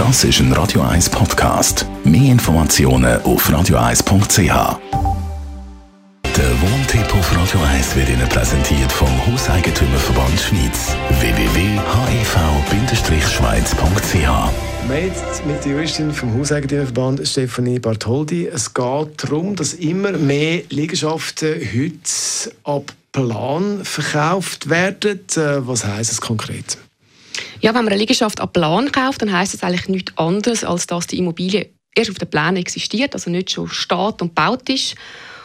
Das ist ein Radio 1 Podcast. Mehr Informationen auf radio1.ch. Der Wohntipp auf Radio 1 wird Ihnen präsentiert vom Hauseigentümerverband Schweiz. www.hev-schweiz.ch. Wir haben jetzt mit der Juristin vom Hauseigentümerverband Stefanie Bartholdi. Es geht darum, dass immer mehr Liegenschaften heute ab Plan verkauft werden. Was heisst das konkret? Ja, wenn man eine Liegenschaft ab Plan kauft, dann heisst das eigentlich nichts anderes, als dass die Immobilie erst auf den Plänen existiert, also nicht schon steht und gebaut ist.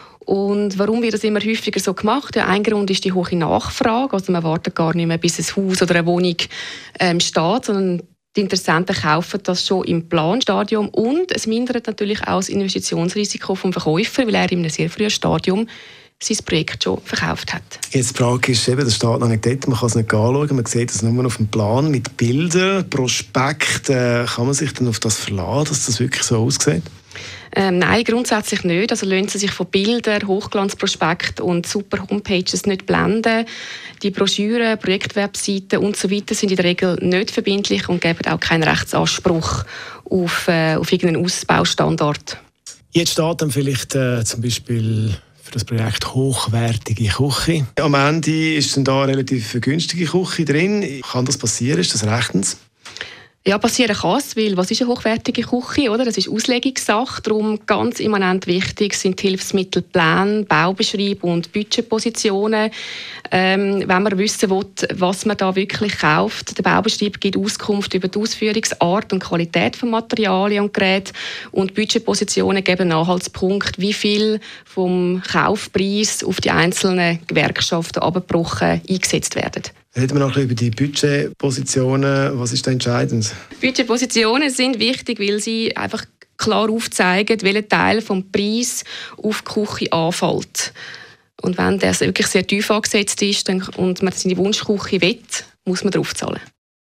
Und warum wird das immer häufiger so gemacht? Ja, ein Grund ist die hohe Nachfrage. Also man wartet gar nicht mehr, bis ein Haus oder eine Wohnung steht, sondern die Interessenten kaufen das schon im Planstadium. Und es mindert natürlich auch das Investitionsrisiko vom Verkäufer, weil er in einem sehr frühen Stadium sein Projekt schon verkauft hat. Jetzt die Frage ist eben, das steht noch nicht dort, man kann es nicht anschauen, man sieht es nur auf dem Plan mit Bildern, Prospekt. Kann man sich dann auf das verlassen, dass das wirklich so aussieht? Nein, grundsätzlich nicht. Also lassen Sie sich von Bildern, Hochglanzprospekten und super Homepages nicht blenden. Die Broschüren, Projektwebseiten und so weiter sind in der Regel nicht verbindlich und geben auch keinen Rechtsanspruch auf irgendeinen Ausbaustandard. Jetzt steht dann vielleicht zum Beispiel für das Projekt hochwertige Küche. Am Ende ist dann da eine relativ günstige Küche drin. Kann das passieren? Ist das rechtens? Ja, passieren kann es, weil was ist eine hochwertige Küche? Oder? Das ist Auslegungssache. Darum ganz immanent wichtig sind die Hilfsmittelpläne, Baubeschreib und Budgetpositionen. Wenn man wissen will, was man da wirklich kauft, der Baubeschreib gibt Auskunft über die Ausführungsart und Qualität von Materialien und Geräten. Und Budgetpositionen geben einen Anhaltspunkt, wie viel vom Kaufpreis auf die einzelnen Gewerkschaften abgebrochen eingesetzt werden. Reden wir noch ein bisschen über die Budgetpositionen. Was ist da entscheidend? Budgetpositionen sind wichtig, weil sie einfach klar aufzeigen, welcher Teil vom Preis auf die Küche anfällt. Und wenn das wirklich sehr tief angesetzt ist und man seine Wunschküche will, muss man darauf zahlen.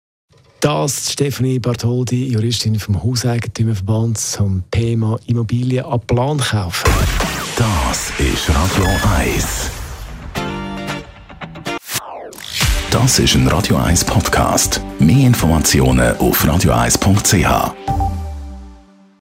Das ist Stefanie Bartholdi, Juristin vom Hauseigentümerverband zum Thema Immobilien ab Plan kaufen. Das ist Radio 1. Das ist ein Radio 1 Podcast. Mehr Informationen auf radio1.ch.